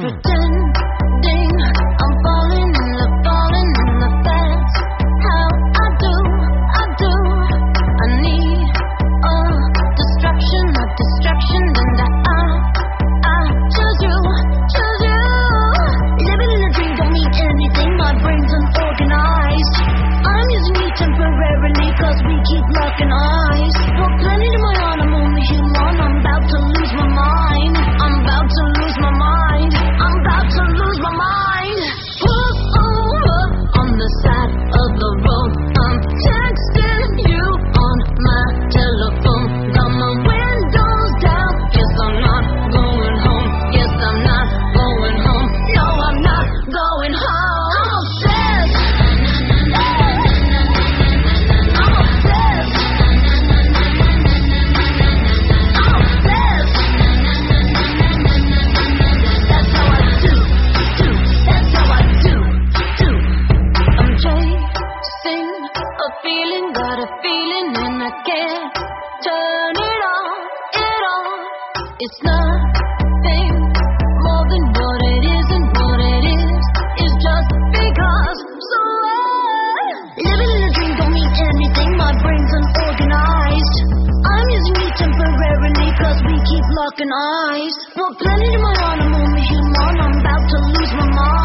pretending I'm falling in love, that's how I do. I need a distraction, and I choose you. Living in a dream don't mean anything, my brain's unorganized. I'm using you temporarily cause we keep locking eyes. No planet in my own, I'm only human, I'm about to lose my mind. On the side of the road, I'm texting you on my telephone. Got my windows down, guess I'm not going home. No, I'm not going home. I'm obsessed. That's how I do. I'm chasing a feeling, got a feeling and I can't turn it off. It's nothing more than what it is, and what it is just because. So living in a dream don't mean anything, my brain's unorganized. I'm using you temporarily cause we keep locking eyes. What planet am I on? I'm only human, I'm about to lose my mind.